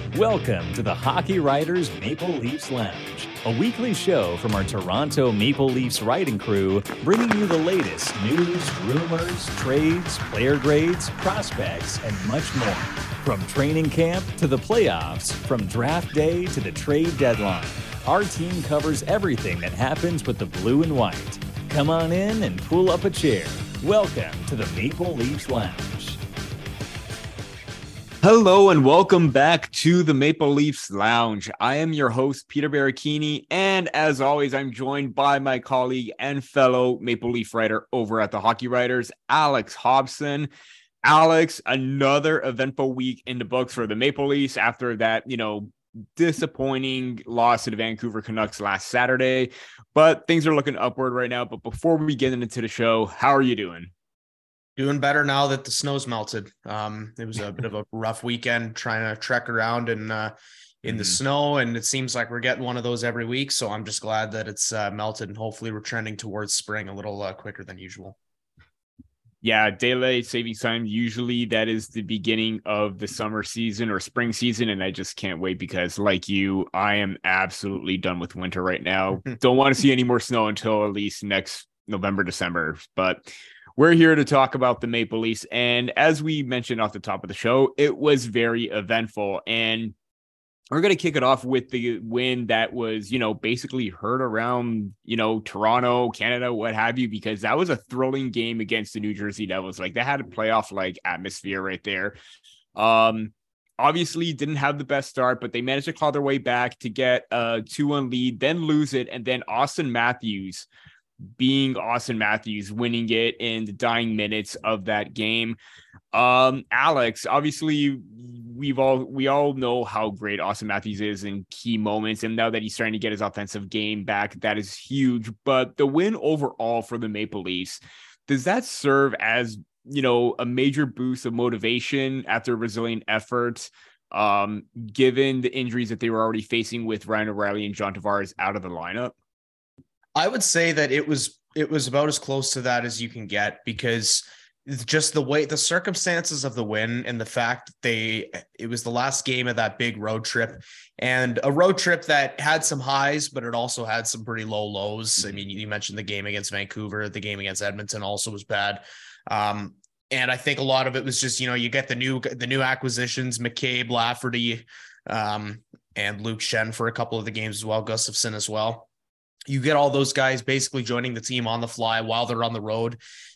Welcome to the Hockey Writers Maple Leafs Lounge, a weekly show from our Toronto Maple Leafs writing crew, bringing you the latest news, rumors, trades, player grades, prospects, and much more. From training camp to the playoffs, from draft day to the trade deadline, our team covers everything that happens with the blue and white. Come on in and pull up a chair. Welcome to the Maple Leafs Lounge. Hello and welcome back to the Maple Leafs Lounge. I am your host, Peter Barricchini, and as always, I'm joined by my colleague and fellow Maple Leaf writer over at the Hockey Writers, Alex Hobson. Alex, another eventful week in the books for the Maple Leafs after that, disappointing loss to the Vancouver Canucks last Saturday, but things are looking upward right now. But before we get into the show, how are you doing? Doing better now that the snow's melted. It was a bit of a rough weekend trying to trek around in the snow, and it seems like we're getting one of those every week. So I'm just glad that it's melted, and hopefully we're trending towards spring a little quicker than usual. Yeah, daylight savings time, usually that is the beginning of the summer season or spring season, and I just can't wait because, like you, I am absolutely done with winter right now. Don't want to see any more snow until at least next November, December, but we're here to talk about the Maple Leafs, and as we mentioned off the top of the show, it was very eventful, and we're going to kick it off with the win that was, basically heard around, Toronto, Canada, what have you, because that was a thrilling game against the New Jersey Devils. Like, they had a playoff atmosphere right there. Obviously didn't have the best start, but they managed to claw their way back to get a 2-1 lead, then lose it, and then Austin Matthews being Austin Matthews, winning it in the dying minutes of that game. Alex, obviously we all know how great Austin Matthews is in key moments, and now that he's starting to get his offensive game back, that is huge. But the win overall for the Maple Leafs, does that serve as, a major boost of motivation after a resilient effort, given the injuries that they were already facing with Ryan O'Reilly and John Tavares out of the lineup? I would say that it was about as close to that as you can get, because just the circumstances of the win and the fact that it was the last game of that big road trip, and a road trip that had some highs, but it also had some pretty low lows. I mean, you mentioned the game against Vancouver, the game against Edmonton also was bad. And I think a lot of it was just, you get the new acquisitions, McCabe, Lafferty, and Luke Shen for a couple of the games as well, Gustafsson as well. You get all those guys basically joining the team on the fly while they're on the road.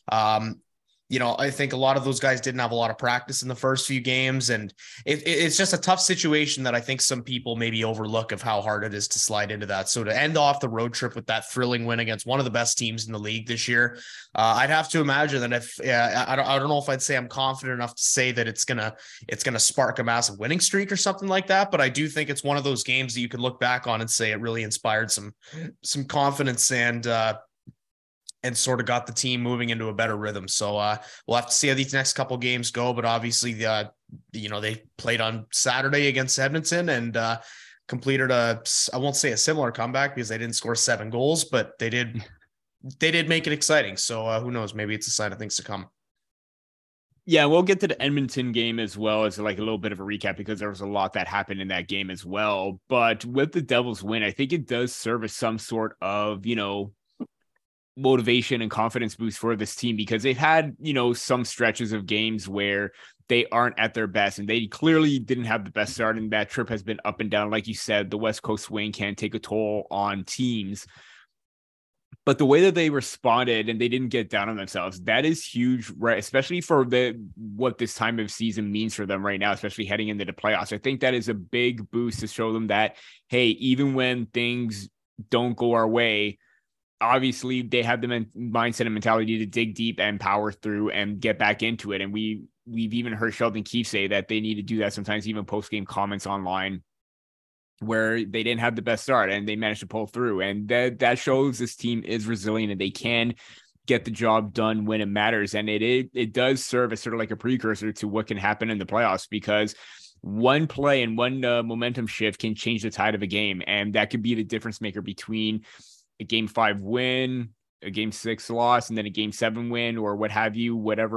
I think a lot of those guys didn't have a lot of practice in the first few games, and it's just a tough situation that I think some people maybe overlook of how hard it is to slide into that. So to end off the road trip with that thrilling win against one of the best teams in the league this year, I'd have to imagine that I don't know if I'd say I'm confident enough to say that it's gonna spark a massive winning streak or something like that, but I do think it's one of those games that you could look back on and say it really inspired some confidence and sort of got the team moving into a better rhythm. So we'll have to see how these next couple games go. But obviously, they played on Saturday against Edmonton and completed I won't say a similar comeback because they didn't score 7 goals, but they did make it exciting. So who knows? Maybe it's a sign of things to come. Yeah, we'll get to the Edmonton game as well as a little bit of a recap because there was a lot that happened in that game as well. But with the Devils win, I think it does serve as some sort of, motivation and confidence boost for this team because they've had, some stretches of games where they aren't at their best and they clearly didn't have the best start, and that trip has been up and down. Like you said, the West Coast swing can take a toll on teams, but the way that they responded and they didn't get down on themselves, that is huge, right? Especially for what this time of season means for them right now, especially heading into the playoffs. I think that is a big boost to show them that, hey, even when things don't go our way, obviously they have the mindset and mentality to dig deep and power through and get back into it. And we've even heard Sheldon Keefe say that they need to do that sometimes, even post-game comments online where they didn't have the best start and they managed to pull through. And that shows this team is resilient and they can get the job done when it matters. And it does serve as sort of like a precursor to what can happen in the playoffs, because one play and one momentum shift can change the tide of a game. And that could be the difference maker between a game 5 win, a game 6 loss, and then a game 7 win, or what have you, whatever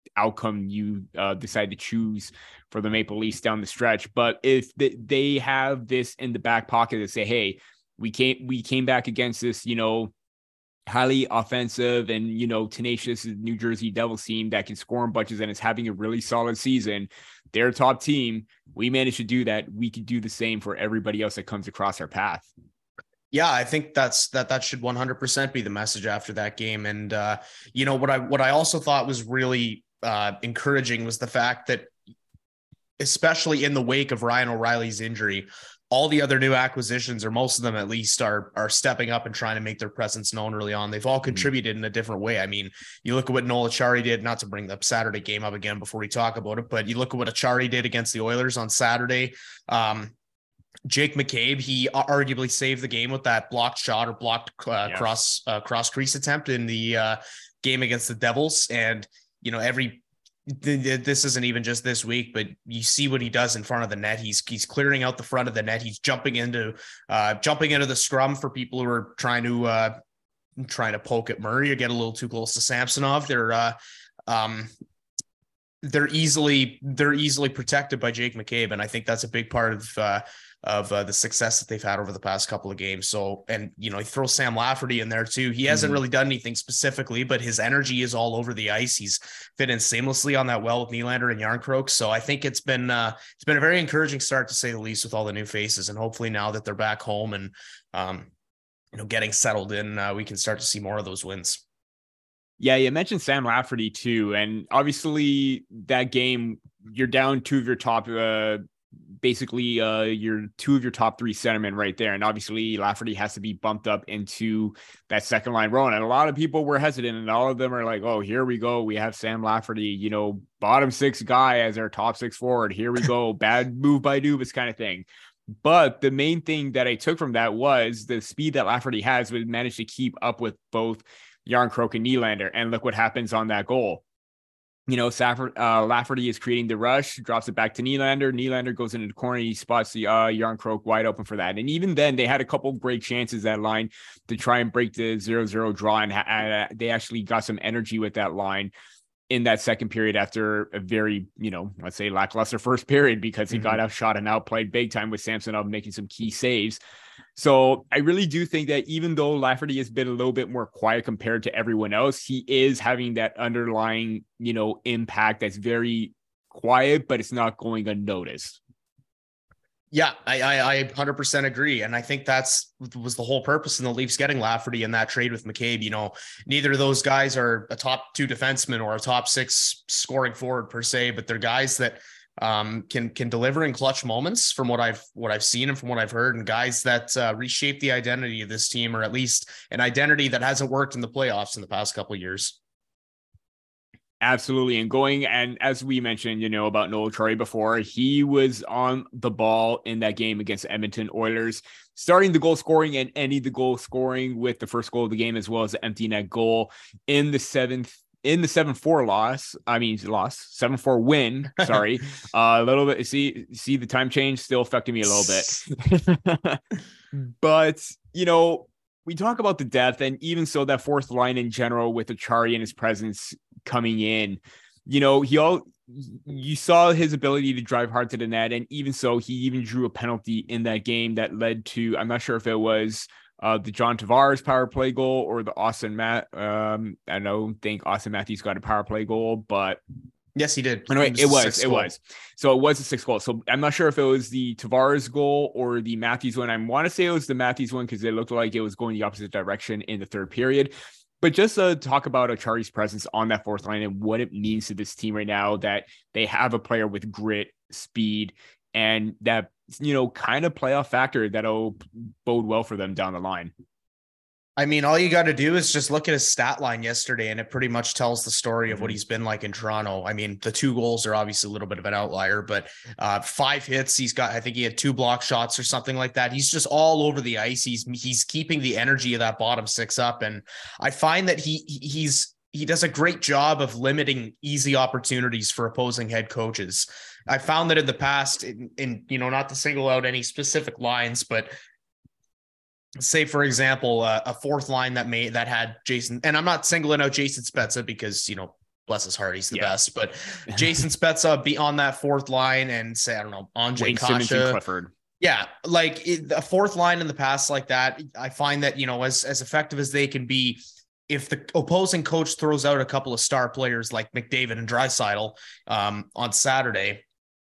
outcome you decide to choose for the Maple Leafs down the stretch. But if they have this in the back pocket to say, hey, we came back against this, highly offensive and, tenacious New Jersey Devils team that can score in bunches and is having a really solid season. They're a top team. We managed to do that. We could do the same for everybody else that comes across our path. Yeah, I think that should 100% be the message after that game. And what I also thought was really encouraging was the fact that, especially in the wake of Ryan O'Reilly's injury, all the other new acquisitions, or most of them at least, are stepping up and trying to make their presence known early on. They've all contributed in a different way. I mean, you look at what Noel Acciari did, not to bring the Saturday game up again before we talk about it, but you look at what Acciari did against the Oilers on Saturday. Jake McCabe, he arguably saved the game with that blocked shot or blocked cross crease attempt in the game against the Devils. And, this isn't even just this week, but you see what he does in front of the net. He's clearing out the front of the net. He's jumping into the scrum for people who are trying to poke at Murray or get a little too close to Samsonov. They're easily protected by Jake McCabe, and I think that's a big part of the success that they've had over the past couple of games. So, and he throws Sam Lafferty in there too. He hasn't really done anything specifically, but his energy is all over the ice. He's fit in seamlessly on that well with Nylander and Järnkrok. So I think it's been a very encouraging start, to say the least, with all the new faces, and hopefully now that they're back home and getting settled in, we can start to see more of those wins. Yeah, you mentioned Sam Lafferty too, and obviously that game, you're down two of your top your two of your top three centermen right there. And obviously Lafferty has to be bumped up into that second line role. And a lot of people were hesitant, and all of them are like, oh, here we go. We have Sam Lafferty, bottom six guy as our top six forward. Here we go. Bad move by Dubas kind of thing. But the main thing that I took from that was the speed that Lafferty has would manage to keep up with both Järnkrok and Nylander. And look what happens on that goal. Lafferty is creating the rush, drops it back to Nylander. Nylander goes into the corner. He spots the Järnkrok wide open for that. And even then, they had a couple of great chances, that line, to try and break the 0-0 draw. And they actually got some energy with that line in that second period after a very, let's say lackluster first period, because he got outshot and outplayed big time with Samsonov making some key saves. So I really do think that even though Lafferty has been a little bit more quiet compared to everyone else, he is having that underlying, impact that's very quiet, but it's not going unnoticed. Yeah, I 100% agree. And I think was the whole purpose in the Leafs getting Lafferty in that trade with McCabe. Neither of those guys are a top two defenseman or a top six scoring forward per se, but they're guys that can deliver in clutch moments, from what I've seen and from what I've heard, and guys that reshape the identity of this team, or at least an identity that hasn't worked in the playoffs in the past couple of years. Absolutely. And as we mentioned, about Noel Acciari before, he was on the ball in that game against the Edmonton Oilers, starting the goal scoring and ending the goal scoring with the first goal of the game, as well as the empty net goal in the 7-4 loss. 7-4 win. Sorry. A little bit. See the time change still affecting me a little bit. But, we talk about the depth, and even so, that fourth line in general with Acciari and his presence coming in, you saw his ability to drive hard to the net. And even so, he even drew a penalty in that game that led to, I'm not sure if it was the John Tavares power play goal or the I don't think Austin Matthews got a power play goal, but yes, he did. Anyway, it was. So it was a 6th goal. So I'm not sure if it was the Tavares goal or the Matthews one. I want to say it was the Matthews one, because it looked like it was going the opposite direction in the third period. But just to talk about Acciari's presence on that fourth line and what it means to this team right now, that they have a player with grit, speed, and that, kind of playoff factor that'll bode well for them down the line. I mean, all you got to do is just look at his stat line yesterday, and it pretty much tells the story of what he's been like in Toronto. I mean, the 2 goals are obviously a little bit of an outlier, but 5 hits. I think he had 2 block shots or something like that. He's just all over the ice. He's keeping the energy of that bottom 6 up. And I find that he does a great job of limiting easy opportunities for opposing head coaches. I found that in the past, in not to single out any specific lines, but say, for example, a fourth line that had Jason, and I'm not singling out Jason Spezza because, bless his heart, he's the best. But Jason Spezza be on that fourth line and say, I don't know, Andre Wayne Kasha. Simmons and Clifford. Yeah, like a fourth line in the past like that, I find that, as effective as they can be, if the opposing coach throws out a couple of star players like McDavid and Draisaitl on Saturday,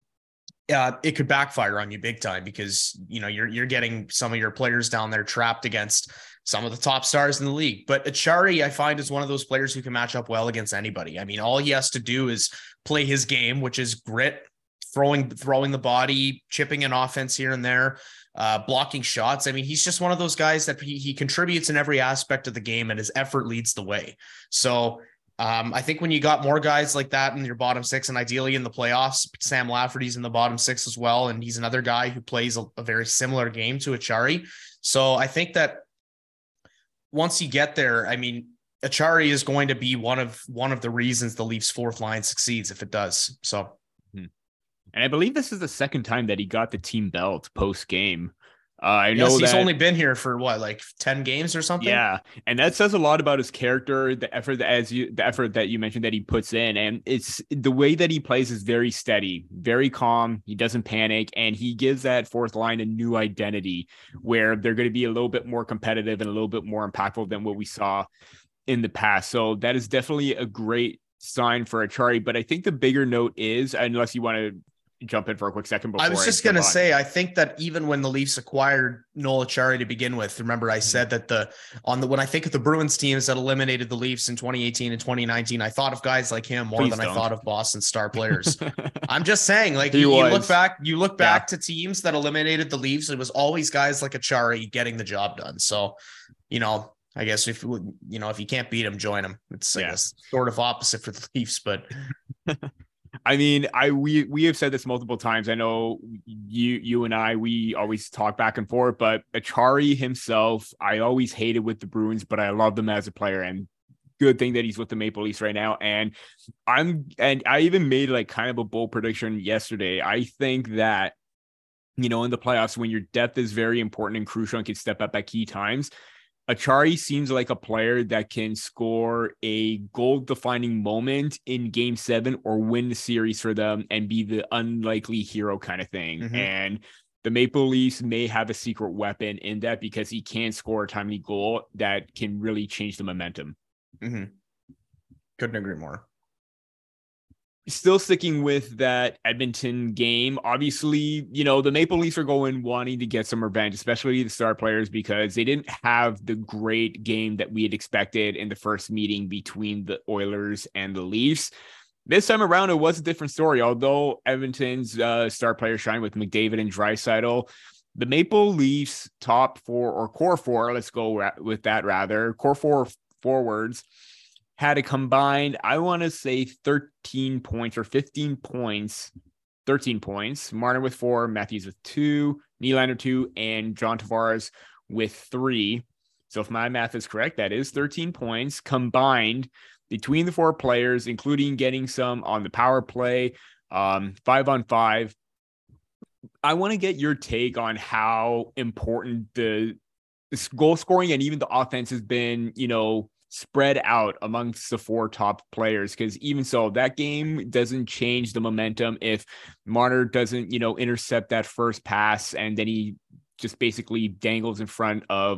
it could backfire on you big time because, you're getting some of your players down there trapped against some of the top stars in the league. But Acciari, I find, is one of those players who can match up well against anybody. I mean, all he has to do is play his game, which is grit, throwing the body, chipping an offense here and there, blocking shots. I mean, he's just one of those guys that he contributes in every aspect of the game, and his effort leads the way. So I think when you got more guys like that in your bottom six, and ideally in the playoffs, Sam Lafferty's in the bottom six as well, and he's another guy who plays a very similar game to Acciari. So I think that once you get there, I mean, Acciari is going to be one of the reasons the Leafs fourth line succeeds if it does. So. And I believe this is the second time that he got the team belt post game. I know he's that, only been here for like 10 games or something. Yeah. And that says a lot about his character, the effort that you mentioned that he puts in. And it's the way that he plays is very steady, very calm. He doesn't panic, and he gives that fourth line a new identity where they're going to be a little bit more competitive and a little bit more impactful than what we saw in the past. So that is definitely a great sign for Acciari. But I think the bigger note is, unless you want to jump in for a quick second before I was just going to say, I think that even when the Leafs acquired Noel Acciari to begin with, remember I said that when I think of the Bruins teams that eliminated the Leafs in 2018 and 2019, I thought of guys like him more than I thought of Boston star players. I'm just saying, like you look back to teams that eliminated the Leafs, it was always guys like Acciari getting the job done. So, I guess if you can't beat him, join him. It's I guess sort of opposite for the Leafs, but I mean, we have said this multiple times. I know you and I, we always talk back and forth, but Acciari himself, I always hated with the Bruins, but I love them as a player, and good thing that he's with the Maple Leafs right now. And I even made like kind of a bold prediction yesterday. I think that, in the playoffs, when your depth is very important and crucial and can step up at key times, Acciari seems like a player that can score a goal-defining moment in Game 7 or win the series for them and be the unlikely hero kind of thing. Mm-hmm. And the Maple Leafs may have a secret weapon in that because he can score a timely goal that can really change the momentum. Mm-hmm. Couldn't agree more. Still sticking with that Edmonton game, obviously, the Maple Leafs are wanting to get some revenge, especially the star players, because they didn't have the great game that we had expected in the first meeting between the Oilers and the Leafs. This time around, it was a different story. Although Edmonton's star players shine with McDavid and Draisaitl, the Maple Leafs top four, or core four, let's go with that rather, core four forwards had a combined, I want to say 13 points or 15 points, 13 points. Marner with 4, Matthews with 2, Nylander 2, and John Tavares with 3. So if my math is correct, that is 13 points combined between the 4 players, including getting some on the power play, 5-on-5. I want to get your take on how important the goal scoring and even the offense has been, spread out amongst the 4 top players, because even so, that game doesn't change the momentum if Marner doesn't, intercept that first pass and then he just basically dangles in front of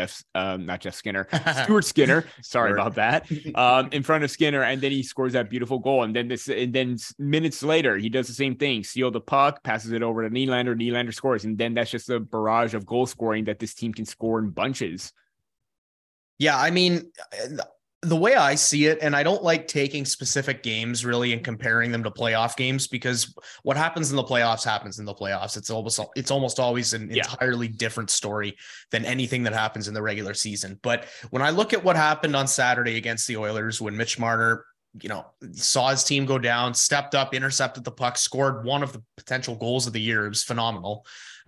Stuart Skinner. Sorry about that. In front of Skinner, and then he scores that beautiful goal. And then minutes later, he does the same thing, steal the puck, passes it over to Nylander. Nylander scores, and then that's just a barrage of goal scoring that this team can score in bunches. Yeah, I mean, the way I see it, and I don't like taking specific games really and comparing them to playoff games, because what happens in the playoffs happens in the playoffs. It's almost always an entirely different story than anything that happens in the regular season. But when I look at what happened on Saturday against the Oilers, when Mitch Marner, saw his team go down, stepped up, intercepted the puck, scored one of the potential goals of the year, it was phenomenal.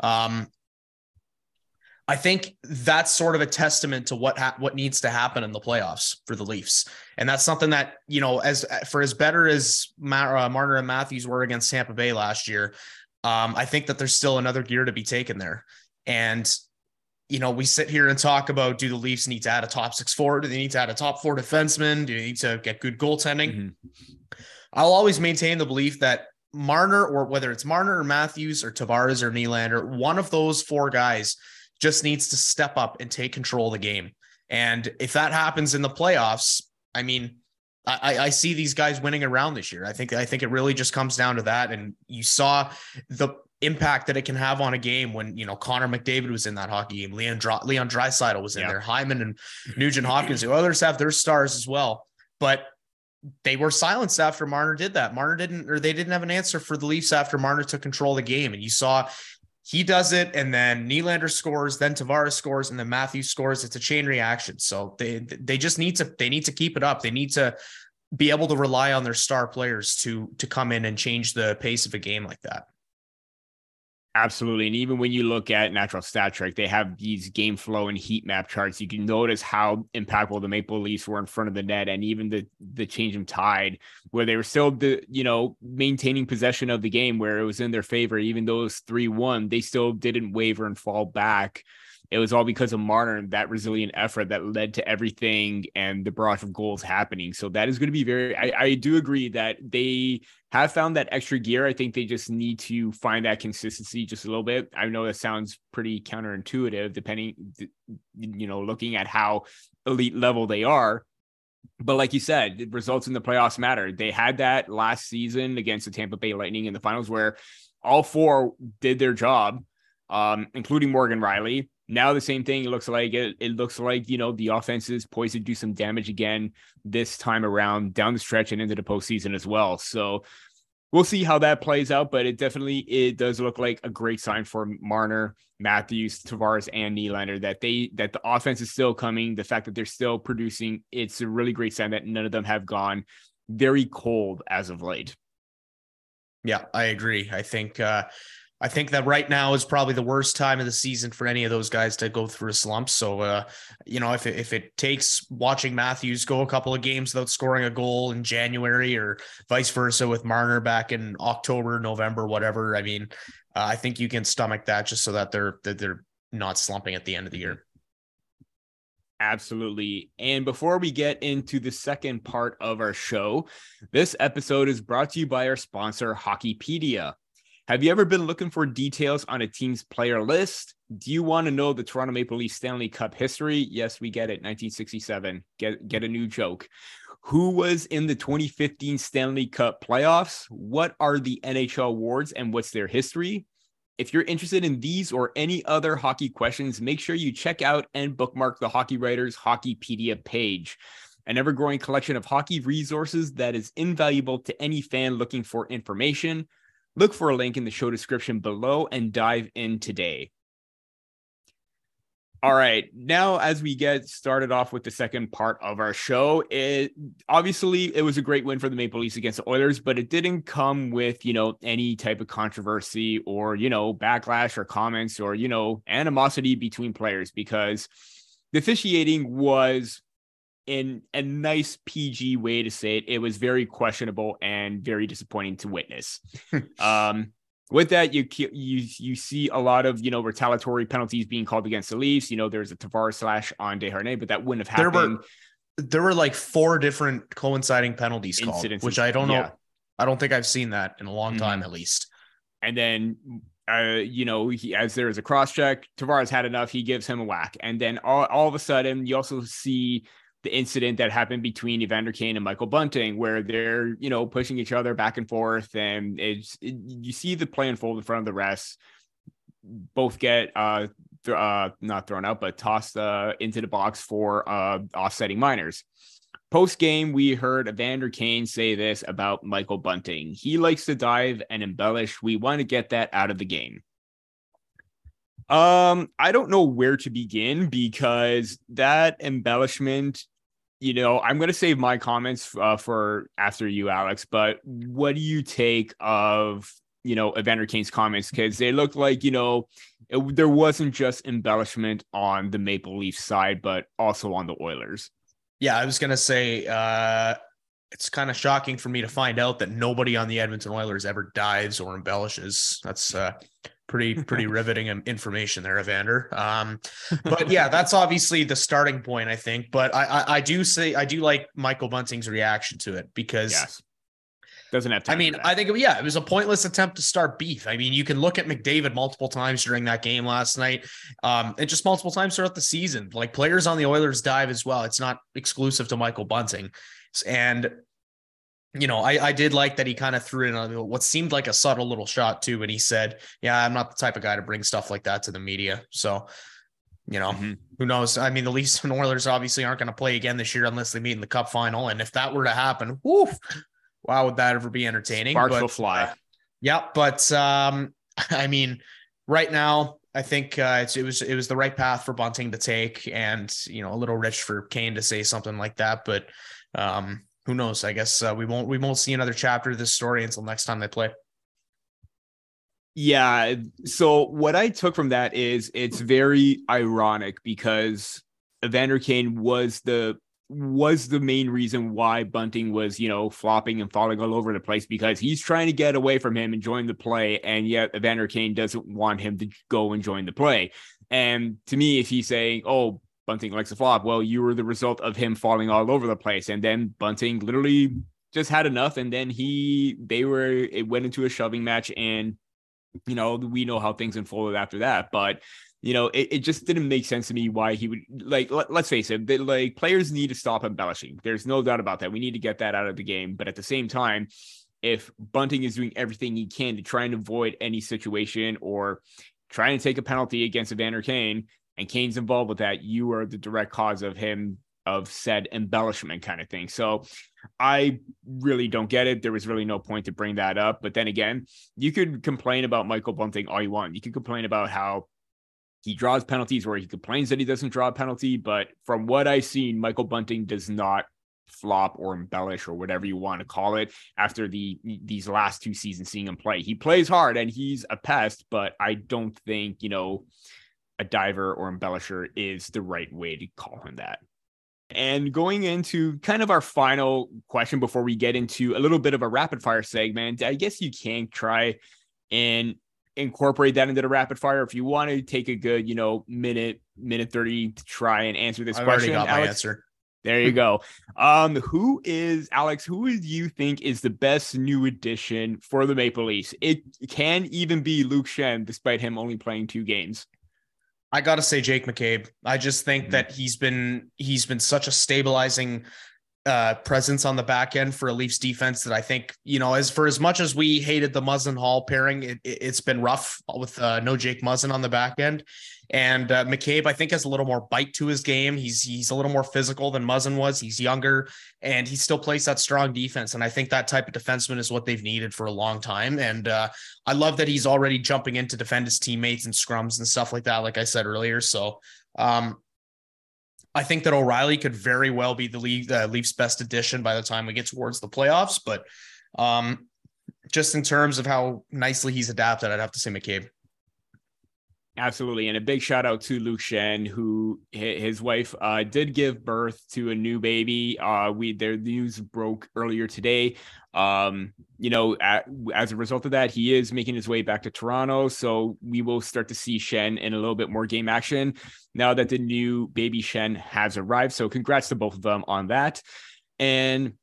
I think that's sort of a testament to what needs to happen in the playoffs for the Leafs. And that's something that, as better as Marner and Matthews were against Tampa Bay last year, I think that there's still another gear to be taken there. And we sit here and talk about, do the Leafs need to add a top 6 forward? Do they need to add a top 4 defenseman? Do they need to get good goaltending? Mm-hmm. I'll always maintain the belief that Marner, or whether it's Marner or Matthews or Tavares or Nylander, one of those 4 guys just needs to step up and take control of the game. And if that happens in the playoffs, I mean, I see these guys winning around this year. I think it really just comes down to that. And you saw the impact that it can have on a game when, Connor McDavid was in that hockey game. Leon Draisaitl was in there. Hyman and Nugent Hopkins, who others have their stars as well. But they were silenced after Marner did that. They didn't have an answer for the Leafs after Marner took control of the game. And you saw he does it, and then Nylander scores, then Tavares scores, and then Matthews scores. It's a chain reaction. So they just need to keep it up. They need to be able to rely on their star players to come in and change the pace of a game like that. Absolutely. And even when you look at Natural Stat Trick, they have these game flow and heat map charts. You can notice how impactful the Maple Leafs were in front of the net, and even the change of tide, where they were still maintaining possession of the game, where it was in their favor. Even though it was 3-1, they still didn't waver and fall back. It was all because of Marner and that resilient effort that led to everything and the barrage of goals happening. So that is going to be I do agree that they have found that extra gear. I think they just need to find that consistency just a little bit. I know that sounds pretty counterintuitive, looking at how elite level they are. But like you said, the results in the playoffs matter. They had that last season against the Tampa Bay Lightning in the finals, where all 4 did their job, including Morgan Rielly. Now the same thing. It looks like the offense is poised to do some damage again this time around down the stretch and into the postseason as well. So we'll see how that plays out, but it does look like a great sign for Marner, Matthews, Tavares, and Nylander that the offense is still coming. The fact that they're still producing, it's a really great sign that none of them have gone very cold as of late. Yeah, I agree. I think that right now is probably the worst time of the season for any of those guys to go through a slump. So, if it takes watching Matthews go a couple of games without scoring a goal in January, or vice versa with Marner back in October, November, whatever, I mean, I think you can stomach that just so that they're not slumping at the end of the year. Absolutely. And before we get into the second part of our show, this episode is brought to you by our sponsor, Hockeypedia. Have you ever been looking for details on a team's player list? Do you want to know the Toronto Maple Leafs Stanley Cup history? Yes, we get it. 1967. Get a new joke. Who was in the 2015 Stanley Cup playoffs? What are the NHL awards and what's their history? If you're interested in these or any other hockey questions, make sure you check out and bookmark the Hockey Writers Hockeypedia page, an ever-growing collection of hockey resources that is invaluable to any fan looking for information. Look for a link in the show description below and dive in today. All right, now as we get started off with the second part of our show, it was a great win for the Maple Leafs against the Oilers, but it didn't come with, any type of controversy or, backlash or comments or, animosity between players, because the officiating was, in a nice PG way to say it, it was very questionable and very disappointing to witness. With that, you see a lot of, retaliatory penalties being called against the Leafs. There's a Tavares / on Desharnais, but that wouldn't have happened. There were like 4 different coinciding penalties called, which I don't know. I don't think I've seen that in a long time, at least. And then, as there is a cross check, Tavares had enough. He gives him a whack. And then all of a sudden, you also see the incident that happened between Evander Kane and Michael Bunting, where they're, pushing each other back and forth. And you see the play unfold in front of the refs. Both get not thrown out, but tossed into the box for offsetting minors. Post game, we heard Evander Kane say this about Michael Bunting: he likes to dive and embellish. We want to get that out of the game. I don't know where to begin, because that embellishment, I'm going to save my comments for after you, Alex, but what do you take of, Evander Kane's comments? Because they look like, there wasn't just embellishment on the Maple Leafs side, but also on the Oilers. Yeah, I was going to say, it's kind of shocking for me to find out that nobody on the Edmonton Oilers ever dives or embellishes. That's Pretty riveting information there, Evander. But yeah, that's obviously the starting point, I think. But I do like Michael Bunting's reaction to it because yes. Doesn't have time. I mean, I think, it was a pointless attempt to start beef. I mean, you can look at McDavid multiple times during that game last night, and just multiple times throughout the season. Like, players on the Oilers dive as well. It's not exclusive to Michael Bunting. And, I did like that he kind of threw in what seemed like a subtle little shot too, when he said, yeah, I'm not the type of guy to bring stuff like that to the media. So, who knows? I mean, the Leafs and Oilers obviously aren't going to play again this year unless they meet in the Cup final. And if that were to happen, wow, would that ever be entertaining? Sparks will fly. But I mean, right now, I think it was the right path for Bunting to take, and a little rich for Kane to say something like that. But who knows? I guess we won't see another chapter of this story until next time they play. Yeah. So what I took from that is it's very ironic because Evander Kane was the main reason why Bunting was, flopping and falling all over the place, because he's trying to get away from him and join the play. And yet Evander Kane doesn't want him to go and join the play. And to me, if he's saying, oh, Bunting likes to flop, well, you were the result of him falling all over the place. And then Bunting literally just had enough. And then it went into a shoving match, and, we know how things unfolded after that. But it just didn't make sense to me why he would, let's face it, players need to stop embellishing. There's no doubt about that. We need to get that out of the game. But at the same time, if Bunting is doing everything he can to try and avoid any situation or trying to take a penalty against Evander Kane, and Kane's involved with that, you are the direct cause of said embellishment kind of thing. So I really don't get it. There was really no point to bring that up. But then again, you could complain about Michael Bunting all you want. You could complain about how he draws penalties, or he complains that he doesn't draw a penalty. But from what I've seen, Michael Bunting does not flop or embellish, or whatever you want to call it, after these last 2 seasons seeing him play. He plays hard and he's a pest, but I don't think, a diver or embellisher is the right way to call him that. And going into kind of our final question before we get into a little bit of a rapid fire segment, I guess you can try and incorporate that into the rapid fire if you want to take a good, minute 30 to try and answer this question. Already got Alex, my answer. There you go. Who do you think is the best new addition for the Maple Leafs? It can even be Luke Schenn, despite him only playing 2 games. I got to say Jake McCabe. I just think that he's been such a stabilizing presence on the back end for a Leafs defense that I think, as much as we hated the Muzzin Hall pairing, it's been rough with no Jake Muzzin on the back end. And McCabe, I think, has a little more bite to his game. He's a little more physical than Muzzin was. He's younger, and he still plays that strong defense. And I think that type of defenseman is what they've needed for a long time. And I love that he's already jumping in to defend his teammates and scrums and stuff like that, like I said earlier. So I think that O'Reilly could very well be the Leafs' best addition by the time we get towards the playoffs. But just in terms of how nicely he's adapted, I'd have to say McCabe. Absolutely. And a big shout out to Luke Schenn, who his wife did give birth to a new baby. Their news broke earlier today. As a result of that, he is making his way back to Toronto. So we will start to see Schenn in a little bit more game action now that the new baby Schenn has arrived. So congrats to both of them on that. And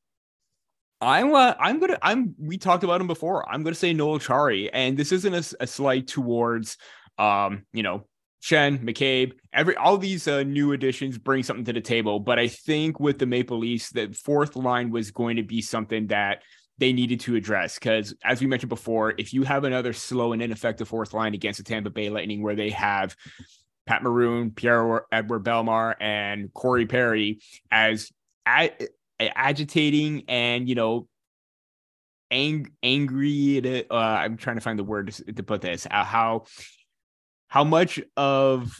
we talked about him before. I'm going to say Noel Acciari, and this isn't a slight towards Schenn, McCabe, all these new additions bring something to the table. But I think with the Maple Leafs, the fourth line was going to be something that they needed to address. Because as we mentioned before, if you have another slow and ineffective fourth line against the Tampa Bay Lightning, where they have Pat Maroon, Pierre-Edouard Bellemare, and Corey Perry as agitating and, angry, I'm trying to find the word to put this, how much of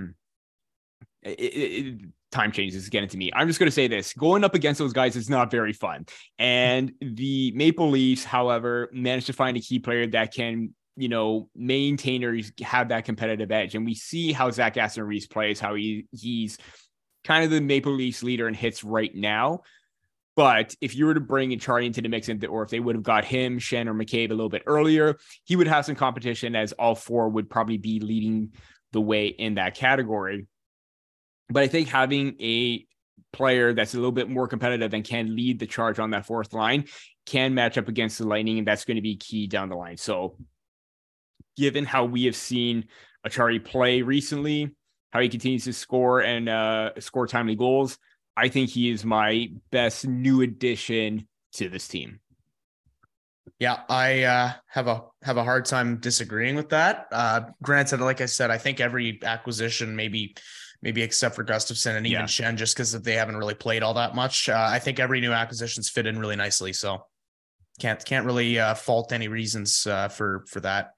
time changes is getting to me. I'm just going to say this. Going up against those guys is not very fun. And the Maple Leafs, however, managed to find a key player that can, maintain or have that competitive edge. And we see how Zach Aston-Reese plays, how he's kind of the Maple Leafs leader in hits right now. But if you were to bring Achari into the mix, or if they would have got him, Shen, or McCabe a little bit earlier, he would have some competition, as all four would probably be leading the way in that category. But I think having a player that's a little bit more competitive and can lead the charge on that fourth line can match up against the Lightning, and that's going to be key down the line. So given how we have seen Achari play recently, how he continues to score and score timely goals, I think he is my best new addition to this team. Yeah, I have a hard time disagreeing with that. Granted, like I said, I think every acquisition, maybe except for Gustafsson and even Shen, just because they haven't really played all that much. I think every new acquisition's fit in really nicely. So can't really fault any reasons for that.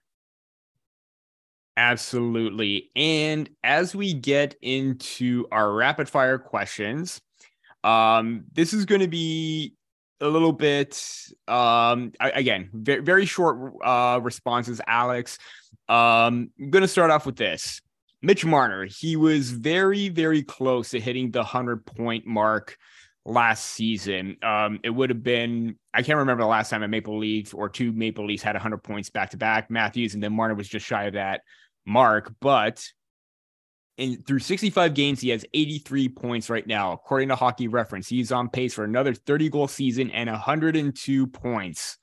Absolutely. And as we get into our rapid fire questions, this is going to be a little bit, again, very, very short responses, Alex. I'm going to start off with this. Mitch Marner, he was very, very close to hitting the 100-point mark last season. It would have been, I can't remember the last time a Maple Leaf or two Maple Leafs had 100 points back-to-back. Matthews and then Marner was just shy of that mark, but through 65 games, he has 83 points right now. According to Hockey Reference, he's on pace for another 30-goal season and 102 points.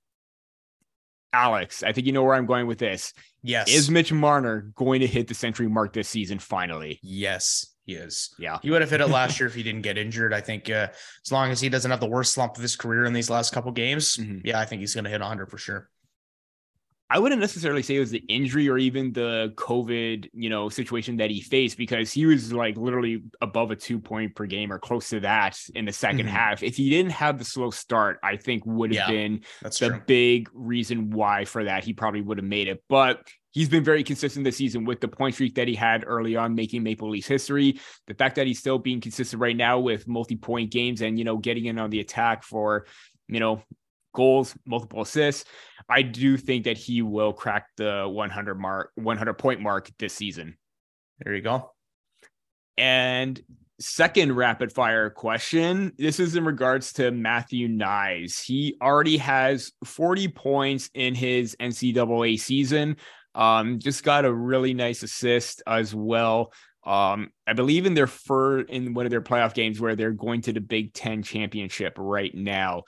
Alex, I think you know where I'm going with this. Yes. Is Mitch Marner going to hit the century mark this season finally? Yes, he is. Yeah. He would have hit it last year if he didn't get injured. I think as long as he doesn't have the worst slump of his career in these last couple games, I think he's going to hit 100 for sure. I wouldn't necessarily say it was the injury or even the COVID, situation that he faced, because he was like literally above a 2 point per game or close to that in the second half. If he didn't have the slow start, I think would have been the big reason why for that. He probably would have made it, but he's been very consistent this season with the point streak that he had early on, making Maple Leafs history. The fact that he's still being consistent right now with multi-point games and, getting in on the attack for, goals, multiple assists, I do think that he will crack the 100 point mark this season. There you go. And second rapid fire question. This is in regards to Matthew Knies. He already has 40 points in his NCAA season. Just got a really nice assist as well. I believe in one of their playoff games where they're going to the Big Ten championship right now.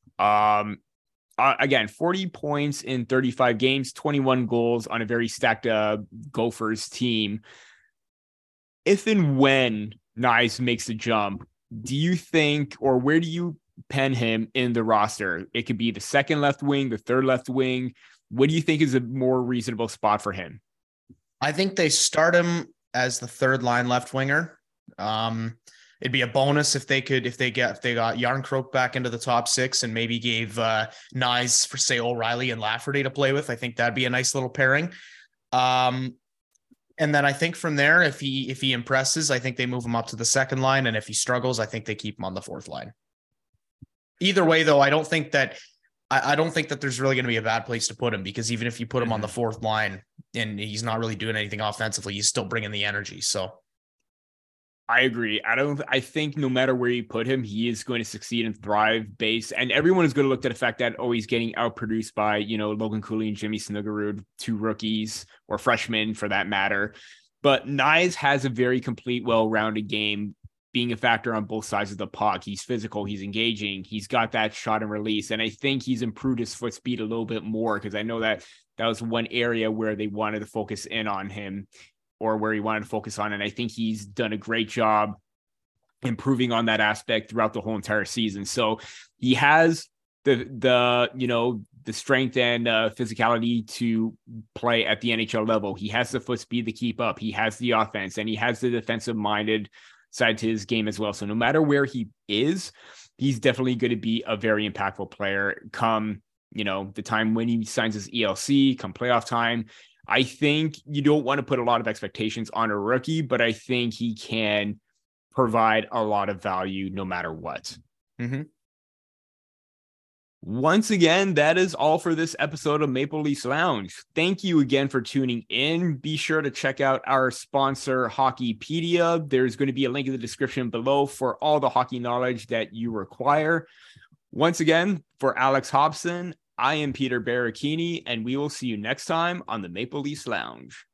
Again, 40 points in 35 games, 21 goals on a very stacked Gophers team. If and when Knies makes the jump, do you think, or where do you pen him in the roster? It could be the second left wing, the third left wing. What do you think is a more reasonable spot for him? I think they start him as the third line left winger. It'd be a bonus if they got Yarncroke back into the top six and maybe gave Knies for, say, O'Reilly and Lafferty to play with. I think that'd be a nice little pairing. And then I think from there, if he impresses, I think they move him up to the second line. And if he struggles, I think they keep him on the fourth line. Either way, though, I don't think that there's really going to be a bad place to put him, because even if you put him on the fourth line and he's not really doing anything offensively, he's still bringing the energy. So I agree. I think no matter where you put him, he is going to succeed and thrive and everyone is going to look at the fact that, he's getting outproduced by, Logan Cooley and Jimmy Snuggerud, two rookies or freshmen for that matter. But Knies has a very complete, well-rounded game, being a factor on both sides of the puck. He's physical, he's engaging, he's got that shot and release. And I think he's improved his foot speed a little bit more, because I know that was one area where they wanted to focus in on him, or where he wanted to focus on. And I think he's done a great job improving on that aspect throughout the whole entire season. So he has the strength and physicality to play at the NHL level. He has the foot speed to keep up. He has the offense, and he has the defensive minded side to his game as well. So no matter where he is, he's definitely going to be a very impactful player come, the time when he signs his ELC, come playoff time. I think you don't want to put a lot of expectations on a rookie, but I think he can provide a lot of value no matter what. Mm-hmm. Once again, that is all for this episode of Maple Leafs Lounge. Thank you again for tuning in. Be sure to check out our sponsor, Hockeypedia. There's going to be a link in the description below for all the hockey knowledge that you require. Once again, for Alex Hobson, I am Peter Barricchini, and we will see you next time on the Maple Leafs Lounge.